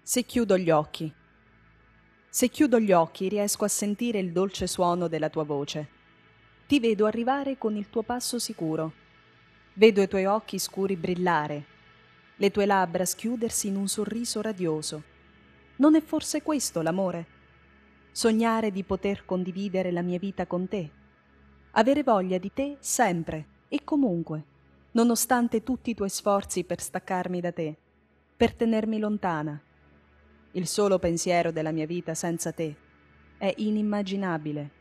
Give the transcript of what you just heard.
Se chiudo gli occhi. Se chiudo gli occhi riesco a sentire il dolce suono della tua voce. Ti vedo arrivare con il tuo passo sicuro. Vedo i tuoi occhi scuri brillare, le tue labbra schiudersi in un sorriso radioso. Non è forse questo l'amore? Sognare di poter condividere la mia vita con te. Avere voglia di te sempre e comunque, nonostante tutti i tuoi sforzi per staccarmi da te, per tenermi lontana. Il solo pensiero della mia vita senza te è inimmaginabile.